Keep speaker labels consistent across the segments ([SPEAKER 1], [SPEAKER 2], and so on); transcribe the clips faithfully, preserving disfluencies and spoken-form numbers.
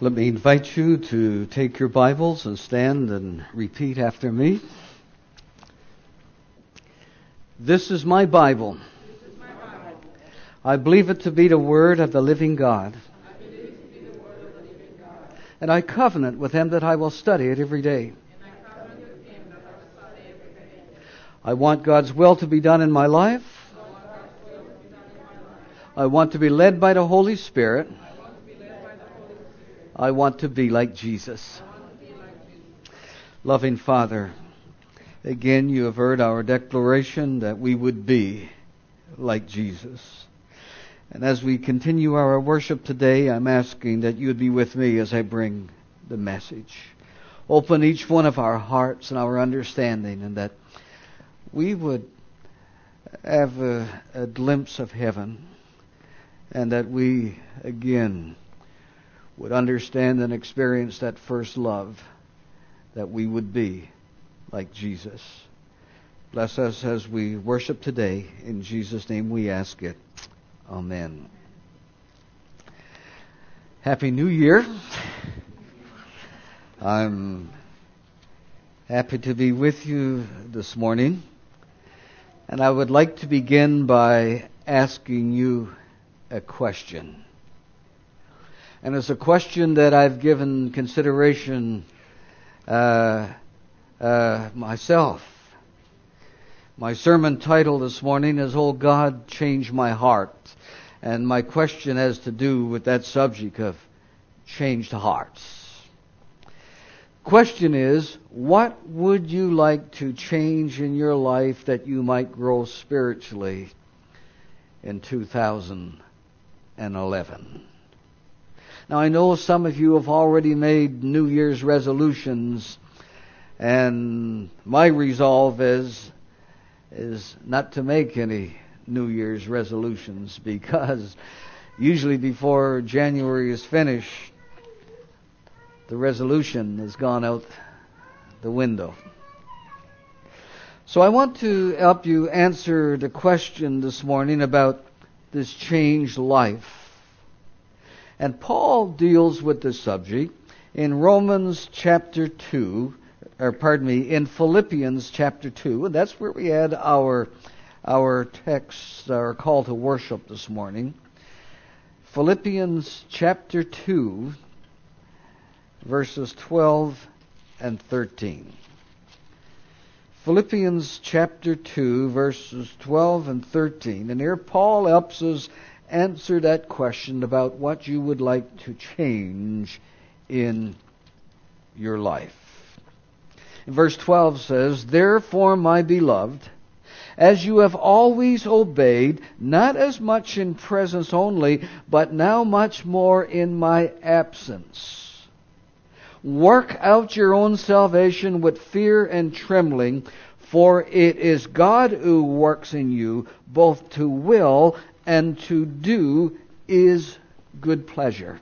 [SPEAKER 1] Let me invite you to take your Bibles and stand and repeat after me. This is my Bible.
[SPEAKER 2] This is my Bible.
[SPEAKER 1] I believe it to be the Word of the living God.
[SPEAKER 2] I believe it to be the Word of the living God.
[SPEAKER 1] And I covenant with Him that I will study it every day.
[SPEAKER 2] And I covenant with Him that I will study every day.
[SPEAKER 1] I want God's will to be done in my life.
[SPEAKER 2] I want God's will to be done in my life.
[SPEAKER 1] I want to be led by the Holy Spirit.
[SPEAKER 2] I want to be led by the Holy Spirit.
[SPEAKER 1] I want to be like Jesus.
[SPEAKER 2] I want to be like Jesus.
[SPEAKER 1] Loving Father, again you have heard our declaration that we would be like Jesus. And as we continue our worship today, I'm asking that you would be with me as I bring the message. Open each one of our hearts and our understanding, and that we would have a, a glimpse of heaven, and that we again would understand and experience that first love, that we would be like Jesus. Bless us as we worship today. In Jesus' name we ask it. Amen. Happy New Year. I'm happy to be with you this morning. And I would like to begin by asking you a question. And it's a question that I've given consideration uh, uh, myself. My sermon title this morning is, "Oh God, Change My Heart." And my question has to do with that subject of changed hearts. Question is, what would you like to change in your life that you might grow spiritually in two thousand eleven? Now, I know some of you have already made New Year's resolutions, and my resolve is is not to make any New Year's resolutions, because usually before January is finished, the resolution has gone out the window. So I want to help you answer the question this morning about this changed life. And Paul deals with this subject in Romans chapter two, or pardon me, in Philippians chapter two, and that's where we had our our text, our call to worship this morning. Philippians chapter two, verses twelve and thirteen. Philippians chapter two, verses twelve and thirteen. And here Paul helps us answer that question about what you would like to change in your life. And verse twelve says, "Therefore, my beloved, as you have always obeyed, not as much in presence only, but now much more in my absence, work out your own salvation with fear and trembling, for it is God who works in you, both to will and to do His good pleasure."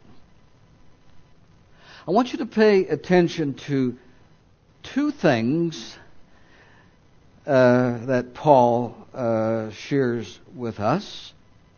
[SPEAKER 1] I want you to pay attention to two things uh, that Paul uh, shares with us.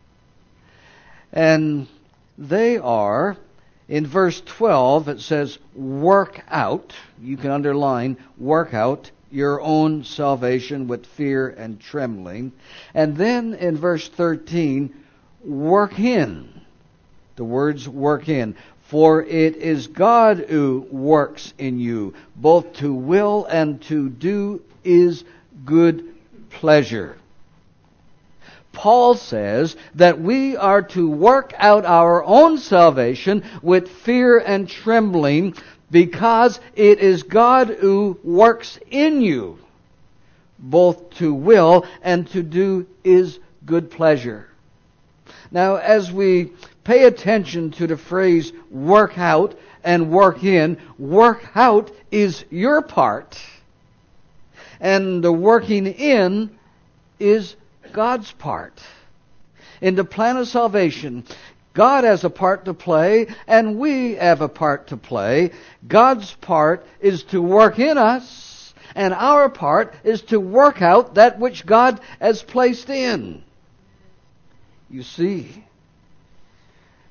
[SPEAKER 1] And they are, in verse twelve, it says, "Work out," you can underline, "work out your own salvation with fear and trembling." And then in verse thirteen, "Work in." The words "work in." "For it is God who works in you, both to will and to do His good pleasure." Paul says that we are to work out our own salvation with fear and trembling, because it is God who works in you, both to will and to do His good pleasure. Now, as we pay attention to the phrase "work out" and "work in," work out is your part, and the working in is God's part. In the plan of salvation, God has a part to play, and we have a part to play. God's part is to work in us, and our part is to work out that which God has placed in. You see,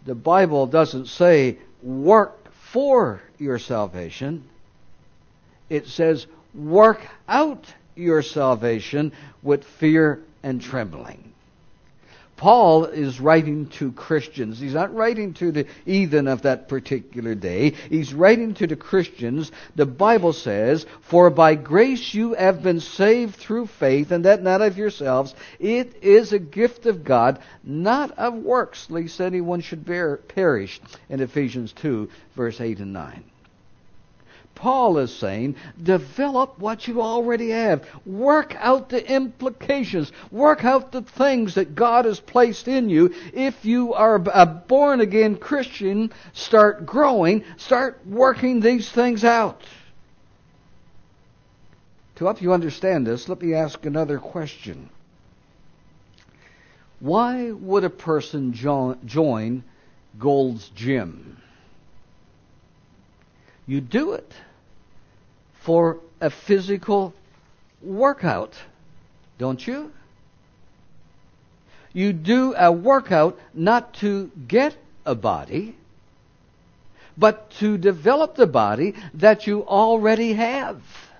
[SPEAKER 1] The Bible doesn't say work for your salvation. It says work out your salvation with fear and trembling. Paul is writing to Christians. He's not writing to the heathen of that particular day. He's writing to the Christians. The Bible says, "For by grace you have been saved through faith, and that not of yourselves. It is a gift of God, not of works, lest anyone should bear, perish," in Ephesians two, verse eight and nine. Paul is saying, develop what you already have. Work out the implications. Work out the things that God has placed in you. If you are a born-again Christian, start growing. Start working these things out. To help you understand this, let me ask another question. Why would a person jo- join Gold's Gym? You do it for a physical workout, don't you? You do a workout not to get a body, but to develop the body that you already have.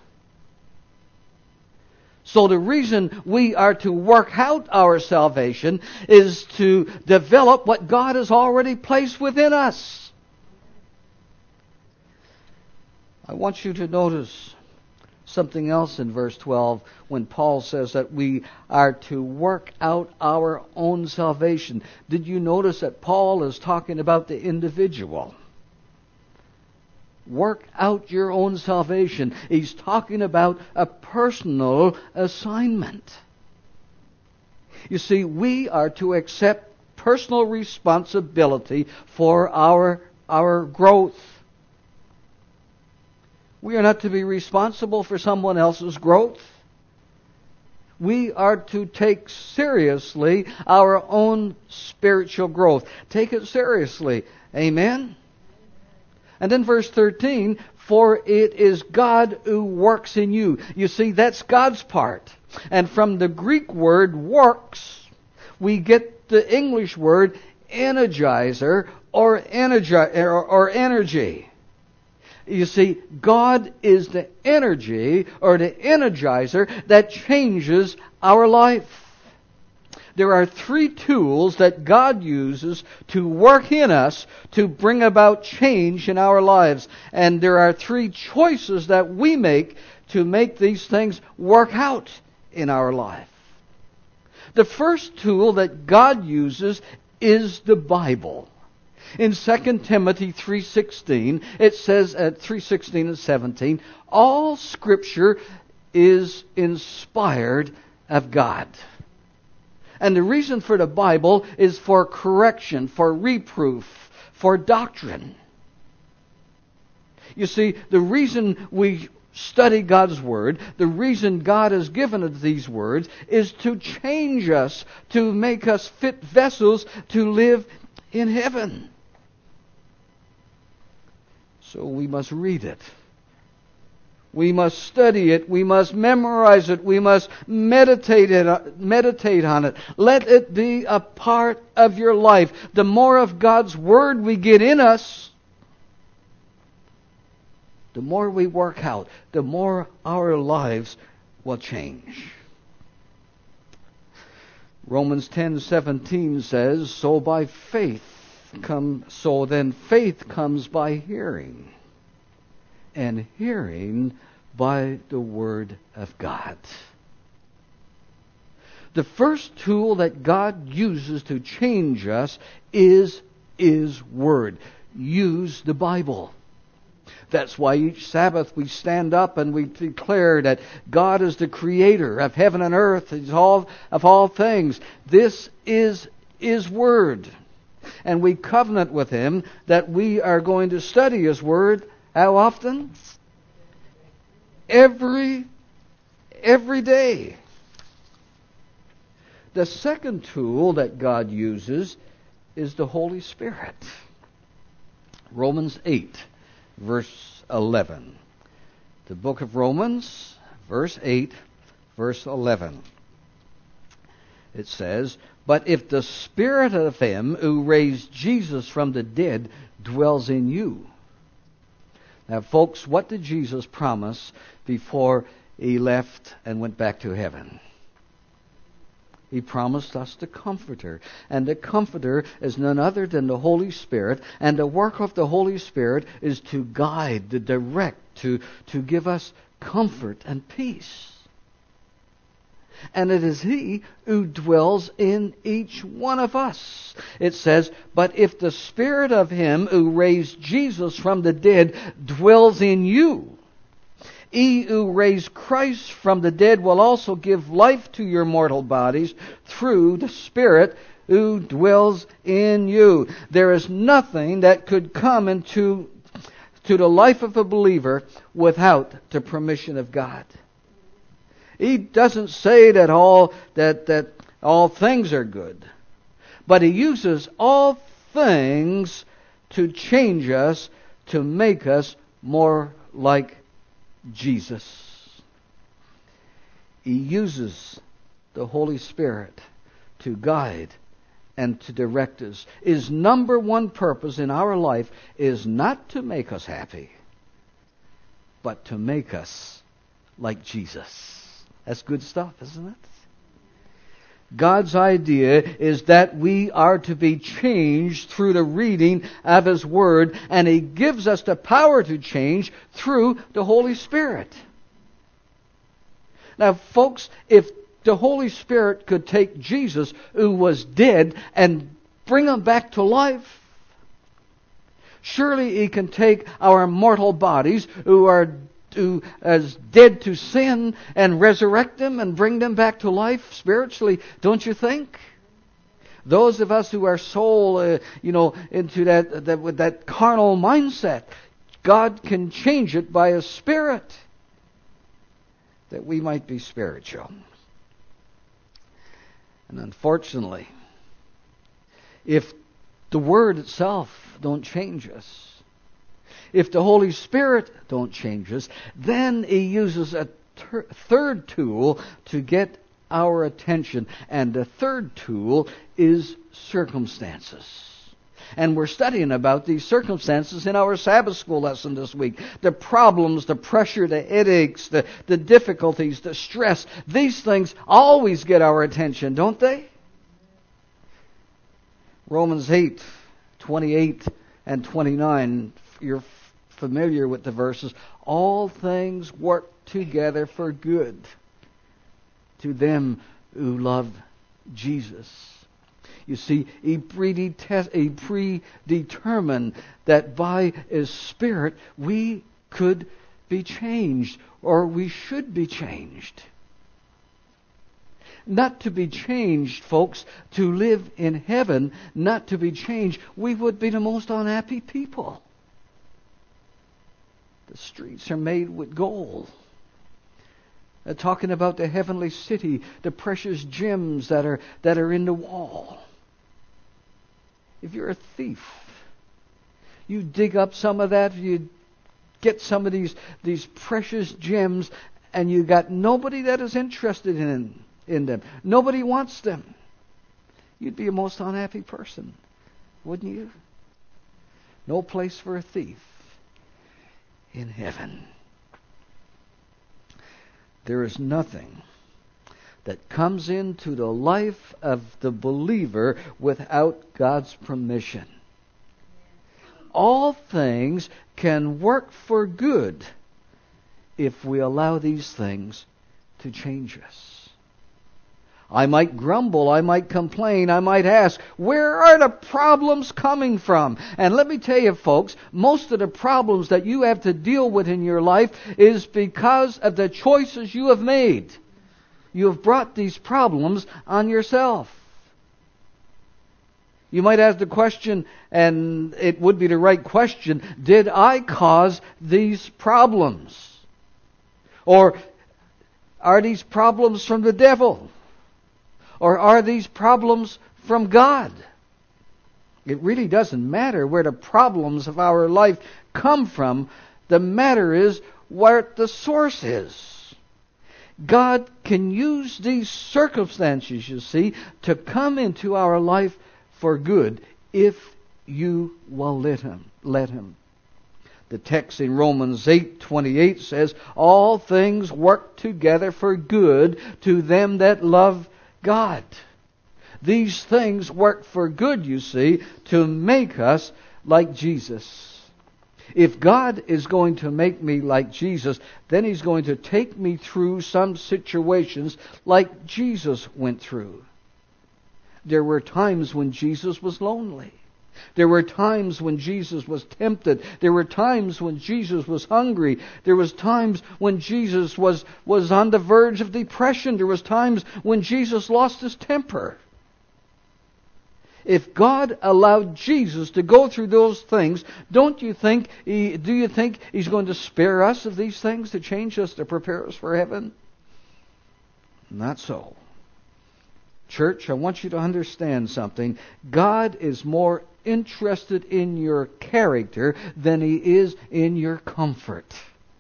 [SPEAKER 1] So the reason we are to work out our salvation is to develop what God has already placed within us. I want you to notice something else in verse twelve when Paul says that we are to work out our own salvation. Did you notice that Paul is talking about the individual? Work out your own salvation. He's talking about a personal assignment. You see, we are to accept personal responsibility for our, our growth. We are not to be responsible for someone else's growth. We are to take seriously our own spiritual growth. Take it seriously. Amen? And then verse thirteen, "For it is God who works in you." You see, that's God's part. And from the Greek word works, we get the English word energizer or, energi- or, or energy. You see, God is the energy or the energizer that changes our life. There are three tools that God uses to work in us to bring about change in our lives. And there are three choices that we make to make these things work out in our life. The first tool that God uses is the Bible. In Second Timothy three sixteen, it says at three sixteen and seventeen, all Scripture is inspired of God. And the reason for the Bible is for correction, for reproof, for doctrine. You see, the reason we study God's Word, the reason God has given us these words, is to change us, to make us fit vessels to live in heaven. So we must read it. We must study it. We must memorize it. We must meditate it, meditate on it. Let it be a part of your life. The more of God's Word we get in us, the more we work out, the more our lives will change. Romans ten seventeen says, "So by faith come, so then faith comes by hearing, and hearing by the Word of God." The first tool that God uses to change us is His Word. Use the Bible. That's why each Sabbath we stand up and we declare that God is the creator of heaven and earth, of all, of all things. This is His Word. And we covenant with Him that we are going to study His Word. How often? Every, every day. The second tool that God uses is the Holy Spirit. Romans eight, verse eleven. The book of Romans, verse eight, verse eleven. It says, But if the Spirit of Him who raised Jesus from the dead dwells in you. Now, folks, what did Jesus promise before He left and went back to heaven? He promised us the Comforter. And the Comforter is none other than the Holy Spirit. And the work of the Holy Spirit is to guide, to direct, to, to give us comfort and peace. And it is He who dwells in each one of us. It says, but if the Spirit of Him who raised Jesus from the dead dwells in you, He who raised Christ from the dead will also give life to your mortal bodies through the Spirit who dwells in you. There is nothing that could come into to the life of a believer without the permission of God. He doesn't say that all that that all things are good, but He uses all things to change us, to make us more like Jesus. He uses the Holy Spirit to guide and to direct us. His number one purpose in our life is not to make us happy, but to make us like Jesus. That's good stuff, isn't it? God's idea is that we are to be changed through the reading of His Word, and He gives us the power to change through the Holy Spirit. Now, folks, if the Holy Spirit could take Jesus, who was dead, and bring Him back to life, surely He can take our mortal bodies, who are to as dead to sin, and resurrect them and bring them back to life spiritually, don't you think? Those of us who are soul, uh, you know, into that, that with that carnal mindset, God can change it by His Spirit, that we might be spiritual. And unfortunately, if the Word itself don't change us, if the Holy Spirit don't change us, then He uses a ter- third tool to get our attention. And the third tool is circumstances. And we're studying about these circumstances in our Sabbath school lesson this week. The problems, the pressure, the headaches, the, the difficulties, the stress. These things always get our attention, don't they? Romans eight, twenty-eight and twenty-nine, you're familiar with the verses. All things work together for good to them who love Jesus. You see, He predetermined that by His Spirit we could be changed, or we should be changed. Not to be changed, folks, to live in heaven, not to be changed, we would be the most unhappy people. The streets are made with gold. They're talking about the heavenly city, the precious gems that are that are in the wall. If you're a thief, you dig up some of that, you get some of these these precious gems, and you got nobody that is interested in in them. Nobody wants them. You'd be a most unhappy person, wouldn't you? No place for a thief in heaven. There is nothing that comes into the life of the believer without God's permission. All things can work for good if we allow these things to change us. I might grumble, I might complain, I might ask, where are the problems coming from? And let me tell you, folks, most of the problems that you have to deal with in your life is because of the choices you have made. You have brought these problems on yourself. You might ask the question, and it would be the right question, did I cause these problems? Or are these problems from the devil? Or are these problems from God? It really doesn't matter where the problems of our life come from. The matter is where the source is. God can use these circumstances, you see, to come into our life for good if you will let Him. Let Him. The text in Romans eight twenty-eight says, all things work together for good to them that love God. These things work for good, you see, to make us like Jesus. If God is going to make me like Jesus, then He's going to take me through some situations like Jesus went through. There were times when Jesus was lonely. There were times when Jesus was tempted. There were times when Jesus was hungry. There was times when Jesus was, was on the verge of depression. There was times when Jesus lost his temper. If God allowed Jesus to go through those things, don't you think, he, do you think He's going to spare us of these things to change us, to prepare us for heaven? Not so. Church, I want you to understand something. God is more interested in your character than He is in your comfort.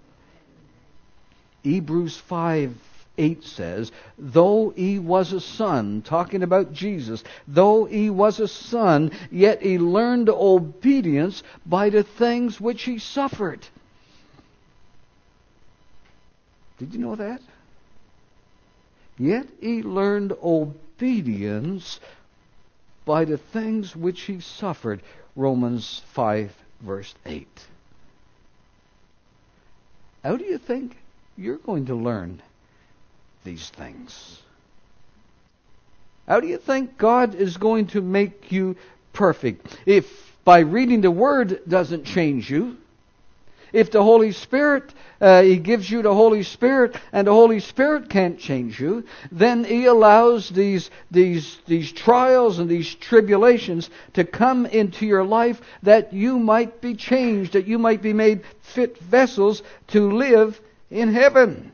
[SPEAKER 1] Hebrews five eight says, though He was a son, talking about Jesus, though He was a son, yet He learned obedience by the things which He suffered. Did you know that? Yet He learned obedience by the things which He suffered. Romans five verse eight. How do you think you're going to learn these things? How do you think God is going to make you perfect? If by reading the Word doesn't change you, if the Holy Spirit, uh, He gives you the Holy Spirit and the Holy Spirit can't change you, then He allows these, these, these trials and these tribulations to come into your life that you might be changed, that you might be made fit vessels to live in heaven.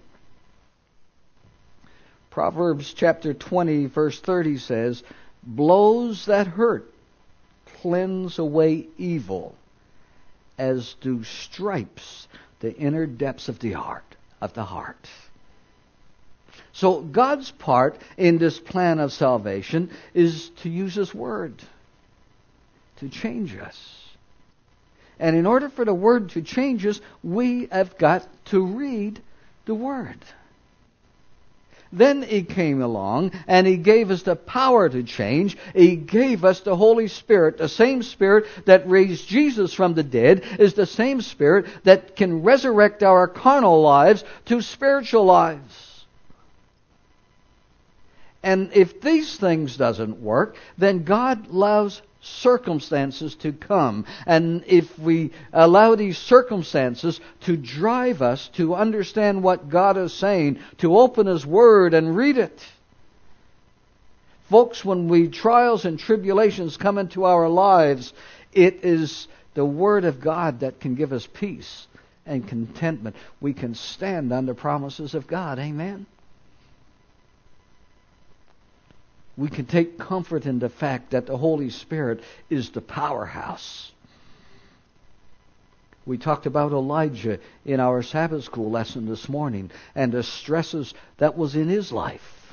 [SPEAKER 1] Proverbs chapter twenty verse thirty says, blows that hurt cleanse away evil, as do stripes the inner depths of the heart of the heart. So God's part in this plan of salvation is to use His Word to change us. And in order for the Word to change us, we have got to read the Word. Then He came along and He gave us the power to change. He gave us the Holy Spirit. The same Spirit that raised Jesus from the dead is the same Spirit that can resurrect our carnal lives to spiritual lives. And if these things doesn't work, then God allows circumstances to come. And if we allow these circumstances to drive us to understand what God is saying, to open His Word and read it. Folks, when we trials and tribulations come into our lives, it is the Word of God that can give us peace and contentment. We can stand on the promises of God. Amen? We can take comfort in the fact that the Holy Spirit is the powerhouse. We talked about Elijah in our Sabbath school lesson this morning and the stresses that was in his life.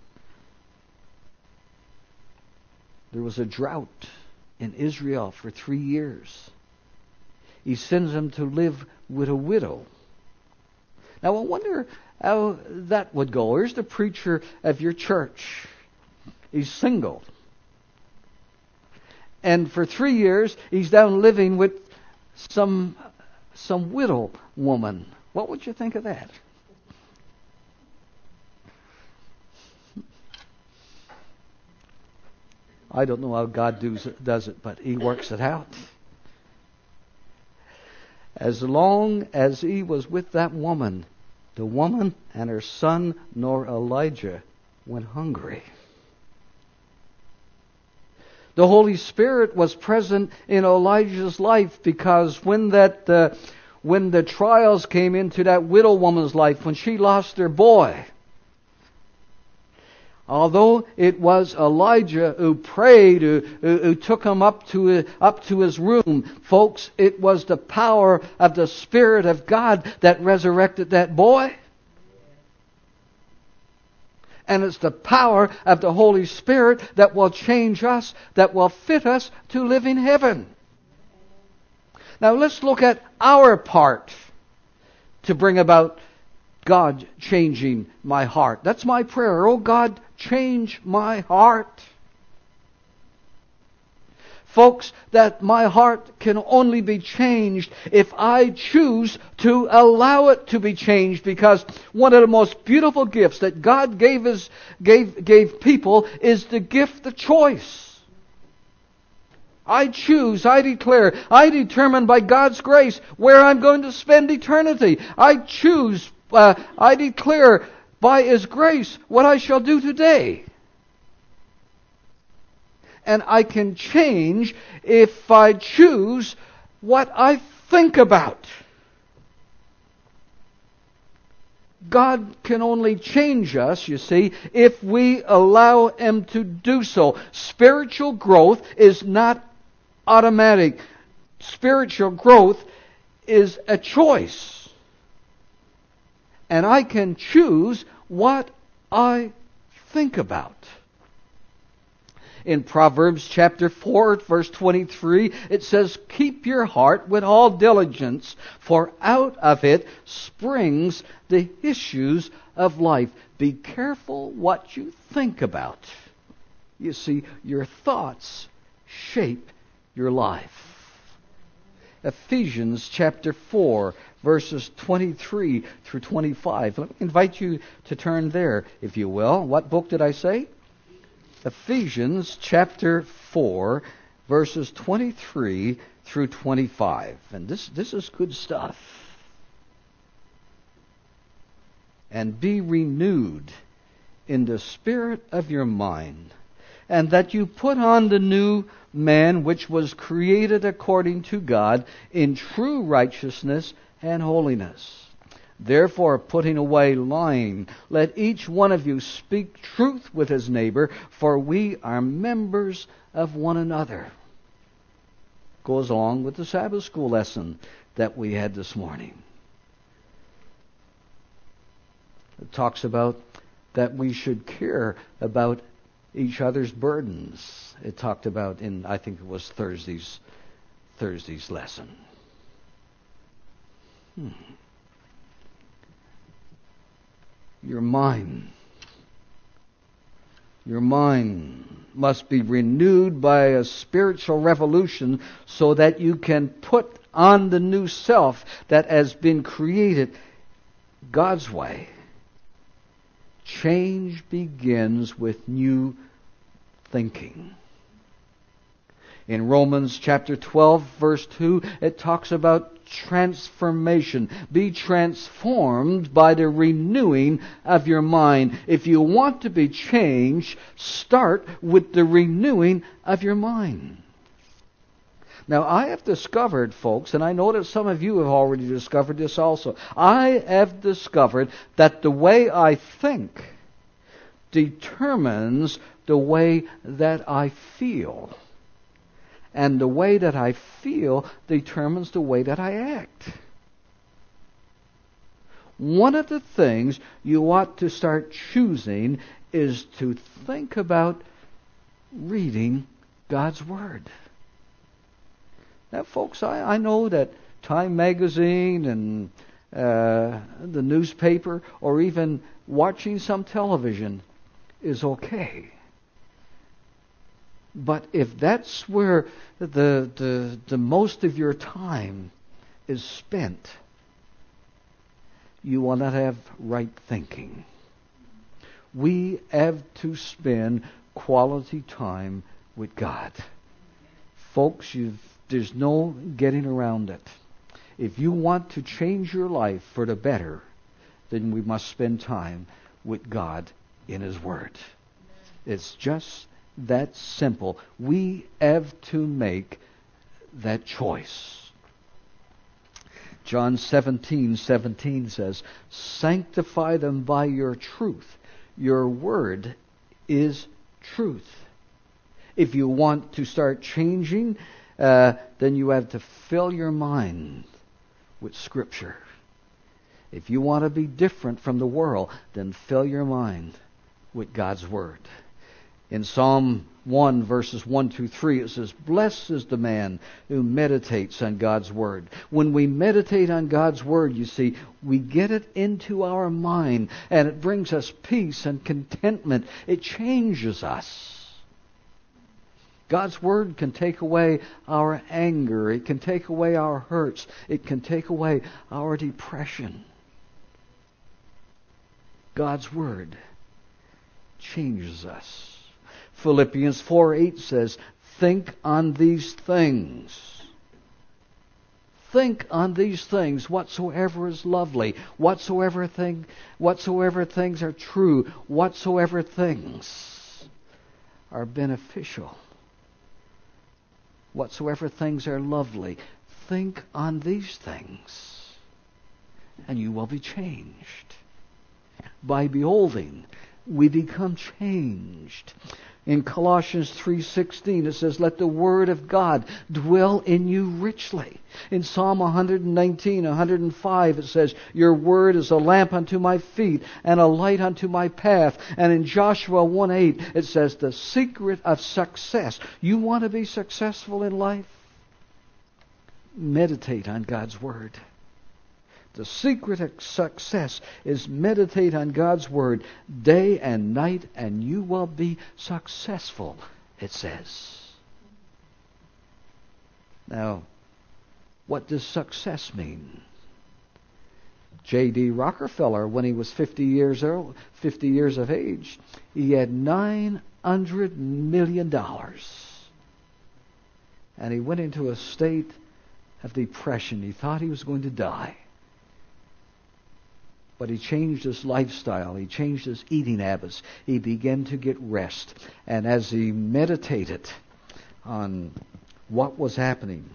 [SPEAKER 1] There was a drought in Israel for three years. He sends him to live with a widow. Now I wonder how that would go. Here's the preacher of your church. He's single. And for three years, he's down living with some, some widow woman. What would you think of that? I don't know how God does it, does it, but He works it out. As long as he was with that woman, the woman and her son nor Elijah went hungry. The Holy Spirit was present in Elijah's life because when that uh, when the trials came into that widow woman's life, when she lost her boy, although it was Elijah who prayed, who, who, who took him up to up to his room, folks, it was the power of the Spirit of God that resurrected that boy. And it's the power of the Holy Spirit that will change us, that will fit us to live in heaven. Now let's look at our part to bring about God changing my heart. That's my prayer. Oh God, change my heart. Folks, that my heart can only be changed if I choose to allow it to be changed, because one of the most beautiful gifts that God gave us, gave, gave people is the gift of choice. I choose, I declare, I determine by God's grace where I'm going to spend eternity. I choose, uh, I declare by His grace what I shall do today. And I can change if I choose what I think about. God can only change us, you see, if we allow Him to do so. Spiritual growth is not automatic. Spiritual growth is a choice. And I can choose what I think about. In Proverbs chapter four, verse twenty-three, it says, "Keep your heart with all diligence, for out of it springs the issues of life." Be careful what you think about. You see, your thoughts shape your life. Ephesians chapter four, verses twenty-three through twenty-five. Let me invite you to turn there, if you will. What book did I say? Ephesians chapter four, verses twenty-three through twenty-five. And this, this is good stuff. "And be renewed in the spirit of your mind, and that you put on the new man, which was created according to God in true righteousness and holiness. Therefore, putting away lying, let each one of you speak truth with his neighbor, for we are members of one another." Goes along with the Sabbath school lesson that we had this morning. It talks about that we should care about each other's burdens. It talked about in, I think it was Thursday's, Thursday's lesson. Hmm. Your mind. Your mind must be renewed by a spiritual revolution so that you can put on the new self that has been created God's way. Change begins with new thinking. In Romans chapter twelve, verse two, it talks about transformation. Be transformed by the renewing of your mind. If you want to be changed, start with the renewing of your mind. Now, I have discovered, folks, and I know that some of you have already discovered this also, I have discovered that the way I think determines the way that I feel. And the way that I feel determines the way that I act. One of the things you ought to start choosing is to think about reading God's Word. Now, folks, I, I know that Time Magazine and uh, the newspaper or even watching some television is okay. But if that's where the, the, the most of your time is spent, you will not have right thinking. We have to spend quality time with God. Folks, you've, there's no getting around it. If you want to change your life for the better, then we must spend time with God in His Word. It's just that simple. We have to make that choice. John seventeen seventeen says, "Sanctify them by your truth. Your word is truth." If you want to start changing, uh, then you have to fill your mind with Scripture. If you want to be different from the world, then fill your mind with God's Word. In Psalm one, verses one through three, it says, "Blessed is the man who meditates on God's Word." When we meditate on God's Word, you see, we get it into our mind, and it brings us peace and contentment. It changes us. God's Word can take away our anger. It can take away our hurts. It can take away our depression. God's Word changes us. Philippians four eight says, "Think on these things." Think on these things, whatsoever is lovely, whatsoever thing, whatsoever things are true, whatsoever things are beneficial, whatsoever things are lovely. Think on these things, and you will be changed. By beholding, we become changed. In Colossians three sixteen, it says, "Let the Word of God dwell in you richly." In Psalm one nineteen, one oh five, it says, "Your Word is a lamp unto my feet and a light unto my path." And in Joshua one eight, it says, "The secret of success." You want to be successful in life? Meditate on God's Word. The secret of success is meditate on God's Word day and night, and you will be successful, it says. Now, what does success mean? J D Rockefeller, when he was fifty years old, fifty years of age, he had nine hundred million dollars. And he went into a state of depression. He thought he was going to die. But he changed his lifestyle. He changed his eating habits. He began to get rest. And as he meditated on what was happening,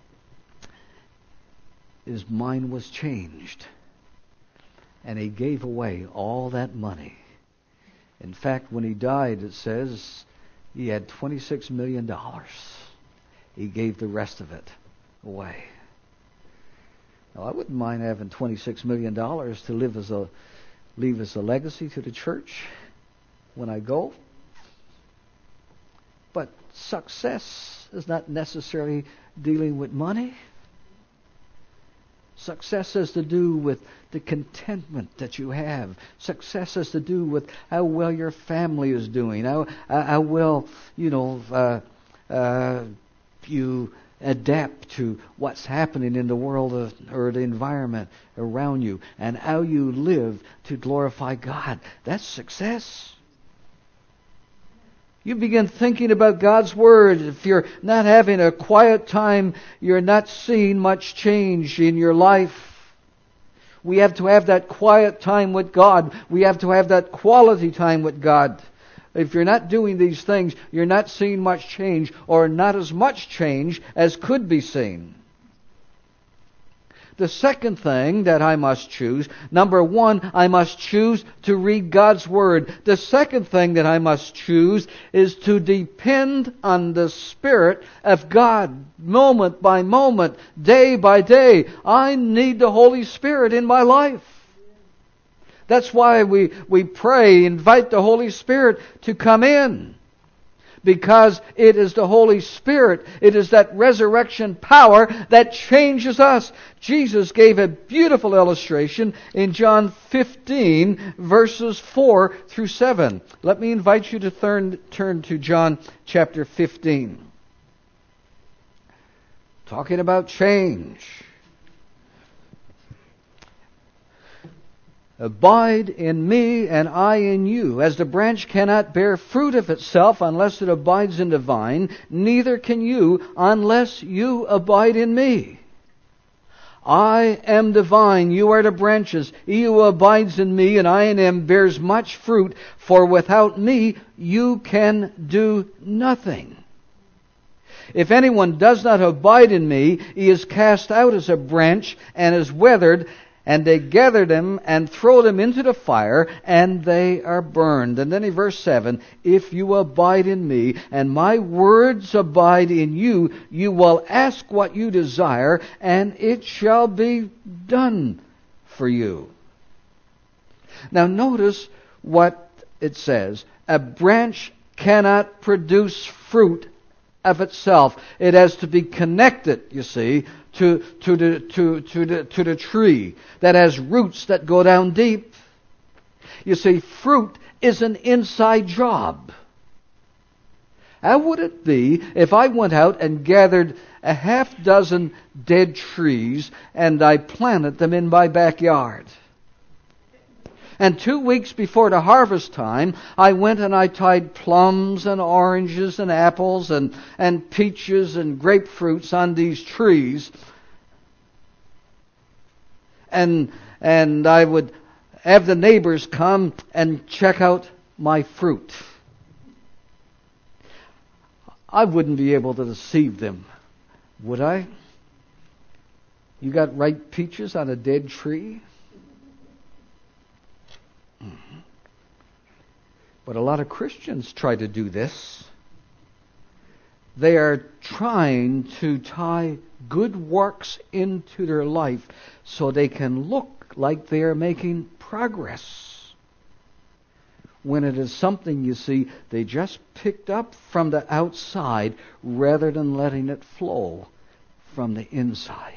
[SPEAKER 1] his mind was changed. And he gave away all that money. In fact, when he died, it says he had twenty-six million dollars. He gave the rest of it away. Now, I wouldn't mind having twenty-six million dollars to live as a leave as a legacy to the church when I go. But success is not necessarily dealing with money. Success has to do with the contentment that you have. Success has to do with how well your family is doing, how, how well, you know, uh, uh, you adapt to what's happening in the world of, or the environment around you, and how you live to glorify God. That's success. You begin thinking about God's Word. If you're not having a quiet time, you're not seeing much change in your life. We have to have that quiet time with God. We have to have that quality time with God. If you're not doing these things, you're not seeing much change, or not as much change as could be seen. The second thing that I must choose, number one, I must choose to read God's Word. The second thing that I must choose is to depend on the Spirit of God, moment by moment, day by day. I need the Holy Spirit in my life. That's why we, we pray, invite the Holy Spirit to come in. Because it is the Holy Spirit, it is that resurrection power that changes us. Jesus gave a beautiful illustration in John fifteen, verses four through seven. Let me invite you to turn, turn to John chapter fifteen. Talking about change. Abide in me, and I in you. As the branch cannot bear fruit of itself unless it abides in the vine, neither can you unless you abide in me. I am the vine, you are the branches. He who abides in me, and I in him, bears much fruit, for without me you can do nothing. If anyone does not abide in me, he is cast out as a branch and is withered, and they gather them and throw them into the fire, and they are burned. And then in verse seven, if you abide in me, and my words abide in you, you will ask what you desire, and it shall be done for you. Now notice what it says, a branch cannot produce fruit of itself. It has to be connected, you see, to, to, the, to, to, the, to the tree that has roots that go down deep. You see, fruit is an inside job. How would it be if I went out and gathered a half dozen dead trees and I planted them in my backyard? And two weeks before the harvest time, I went and I tied plums and oranges and apples and, and peaches and grapefruits on these trees. And, and I would have the neighbors come and check out my fruit. I wouldn't be able to deceive them, would I? You got ripe peaches on a dead tree? Mm-hmm. But a lot of Christians try to do this. They are trying to tie good works into their life so they can look like they are making progress. When it is something, you see, they just picked up from the outside rather than letting it flow from the inside.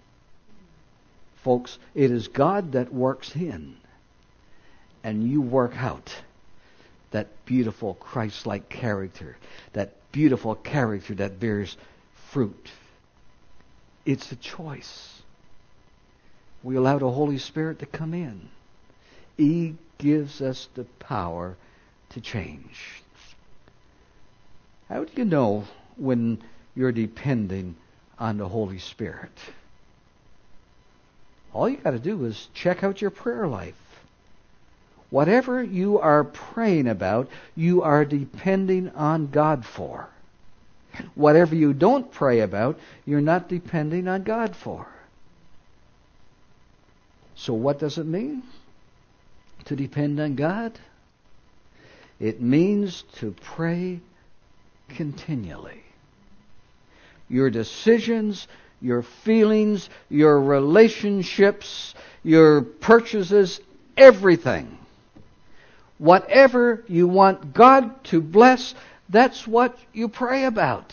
[SPEAKER 1] Folks, it is God that works in, and you work out that beautiful Christ-like character, that beautiful character that bears fruit. It's a choice. We allow the Holy Spirit to come in. He gives us the power to change. How do you know when you're depending on the Holy Spirit? All you got to do is check out your prayer life. Whatever you are praying about, you are depending on God for. Whatever you don't pray about, you're not depending on God for. So what does it mean to depend on God? It means to pray continually. Your decisions, your feelings, your relationships, your purchases, everything. Whatever you want God to bless, that's what you pray about.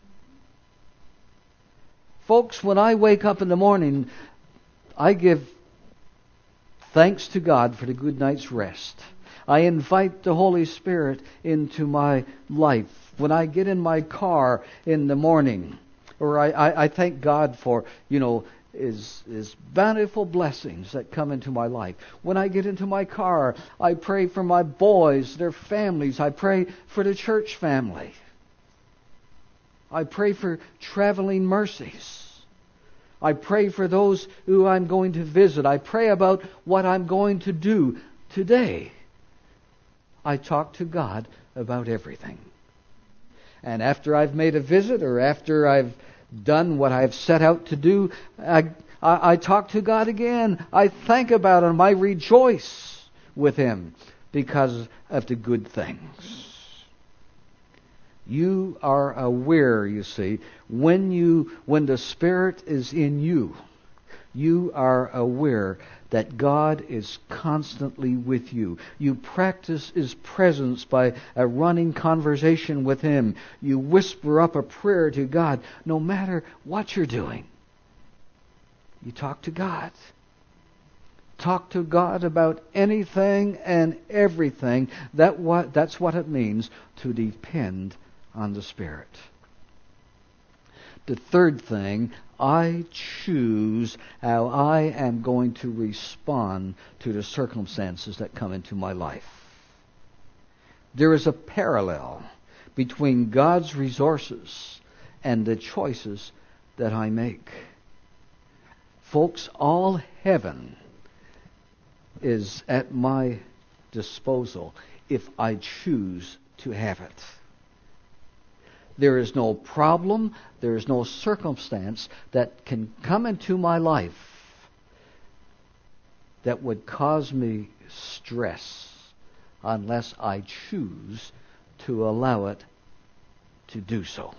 [SPEAKER 1] Folks, when I wake up in the morning, I give thanks to God for the good night's rest. I invite the Holy Spirit into my life. When I get in my car in the morning, or I, I, I thank God for, you know, His, His bountiful blessings that come into my life. When I get into my car, I pray for my boys, their families. I pray for the church family. I pray for traveling mercies. I pray for those who I'm going to visit. I pray about what I'm going to do today. I talk to God about everything. And after I've made a visit, or after I've done what I've set out to do, I, I, I talk to God again. I think about Him. I rejoice with Him because of the good things. You are aware, you see, when you when the Spirit is in you, you are aware that God is constantly with you. You practice His presence by a running conversation with Him. You whisper up a prayer to God no matter what you're doing. You talk to God. Talk to God about anything and everything. That what that's what it means to depend on the Spirit. The third thing, I choose how I am going to respond to the circumstances that come into my life. There is a parallel between God's resources and the choices that I make. Folks, all heaven is at my disposal if I choose to have it. There is no problem, there is no circumstance that can come into my life that would cause me stress unless I choose to allow it to do so.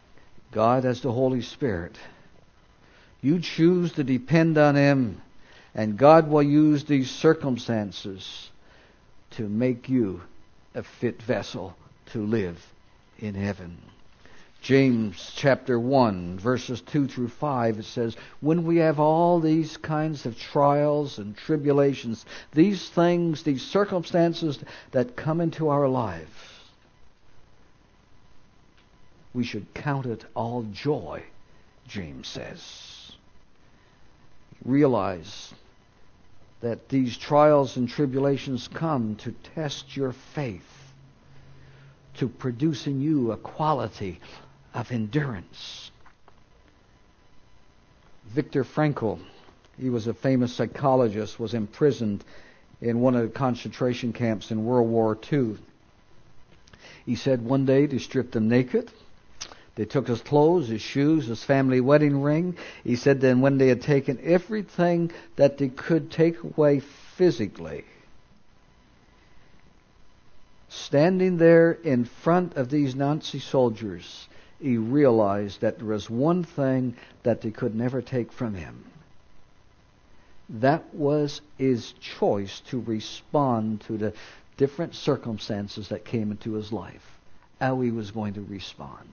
[SPEAKER 1] God, as the Holy Spirit, you choose to depend on Him, And God will use these circumstances to make you a fit vessel to live in heaven. James chapter one, verses two through five, it says, when we have all these kinds of trials and tribulations, these things, these circumstances that come into our lives, we should count it all joy, James says. Realize that these trials and tribulations come to test your faith, to produce in you a quality of endurance. Viktor Frankl, he was a famous psychologist, was imprisoned in one of the concentration camps in World War Two. He said one day they stripped him naked. They took his clothes, his shoes, his family wedding ring. He said then when they had taken everything that they could take away physically, standing there in front of these Nazi soldiers, he realized that there was one thing that they could never take from him. That was his choice to respond to the different circumstances that came into his life, how he was going to respond.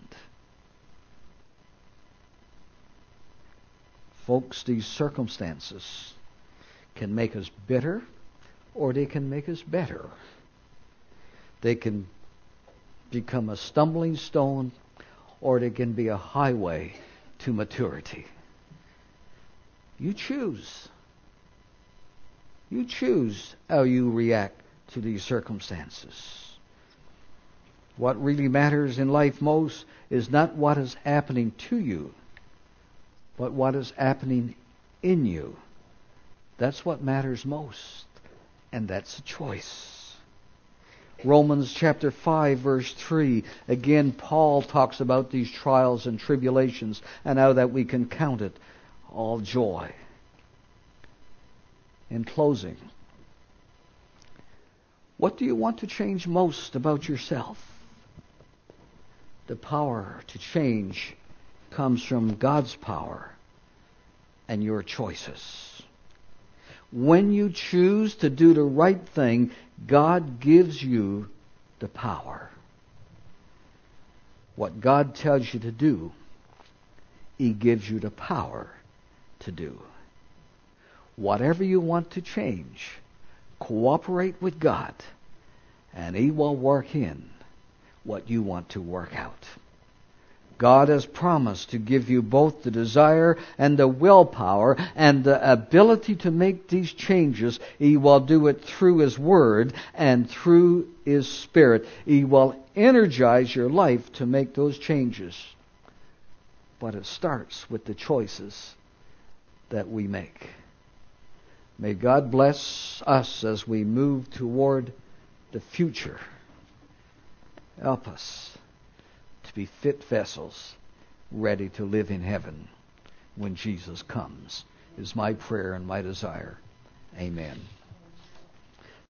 [SPEAKER 1] Folks, these circumstances can make us bitter or they can make us better. They can become a stumbling stone or they can be a highway to maturity. You choose. You choose how you react to these circumstances. What really matters in life most is not what is happening to you, but what is happening in you. That's what matters most, and that's a choice. Romans chapter five, verse three, again Paul talks about these trials and tribulations and how that we can count it all joy. In closing, what do you want to change most about yourself? The power to change comes from God's power and your choices. When you choose to do the right thing, God gives you the power. What God tells you to do, He gives you the power to do. Whatever you want to change, cooperate with God, and He will work in what you want to work out. God has promised to give you both the desire and the willpower and the ability to make these changes. He will do it through His Word and through His Spirit. He will energize your life to make those changes. But it starts with the choices that we make. May God bless us as we move toward the future. Help us to be fit vessels, ready to live in heaven when Jesus comes, is my prayer and my desire. Amen.